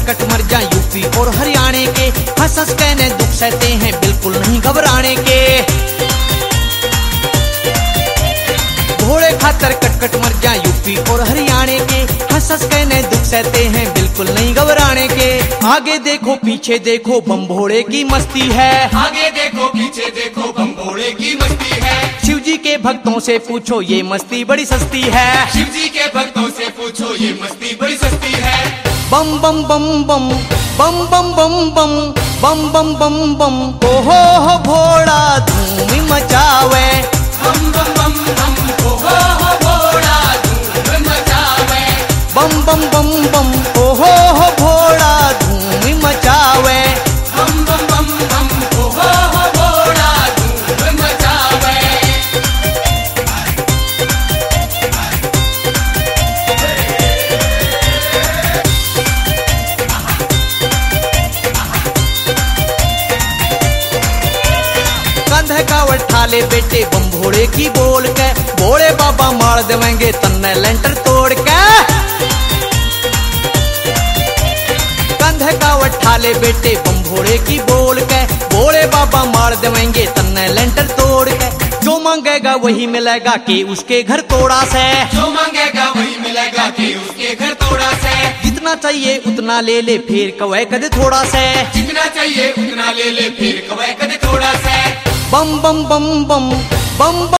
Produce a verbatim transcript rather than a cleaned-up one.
कटकट मर जा यूपी और हरियाणे के, हंस हंस कहने दुख सहते हैं बिल्कुल नहीं घबराने के। घोड़े खातर कटकट मर जा यूपी और हरियाणे के, हंस हंस कहने दुख सहते हैं बिल्कुल नहीं घबराने के। आगे देखो पीछे देखो बम भोड़े की मस्ती है, आगे देखो पीछे देखो बम भोड़े की मस्ती है। शिव जी के भक्तों से पूछो ये मस्ती बड़ी सस्ती है, शिव जी के भक्तों से पूछो ये मस्ती बड़ी सस्ती है। बम बम बम बम बम बम बम बम बम बम बम बम ओहो हो भोड़ा धूम मचावे, बम बम बम बम ओहो हो भोड़ा धूम मचावे। बम बम बम बम ओहो हो भोड़ा धूम मचावे। बम बम बम बम ओहो हो भोड़ा धूम मचावे। कंधे का उठा ले बेटे बम भोड़े की बोल के, भोड़े बाबा मार देवेंगे तन्ने लेंटर तोड़ के। कंधे का उठा ले बेटे बम भोड़े की बोल के, भोड़े बाबा मार देवेंगे तन्ने लेंटर तोड़ के। जो मांगेगा वही मिलेगा कि उसके घर तोड़ा से, जो मांगेगा वही मिलेगा कि उसके घर थोड़ा से। जितना चाहिए उतना ले ले फिर कवे कदे थोड़ा से। जितना चाहिए उतना ले ले फिर कवे कदे थोड़ा से। बम बम बम बम बम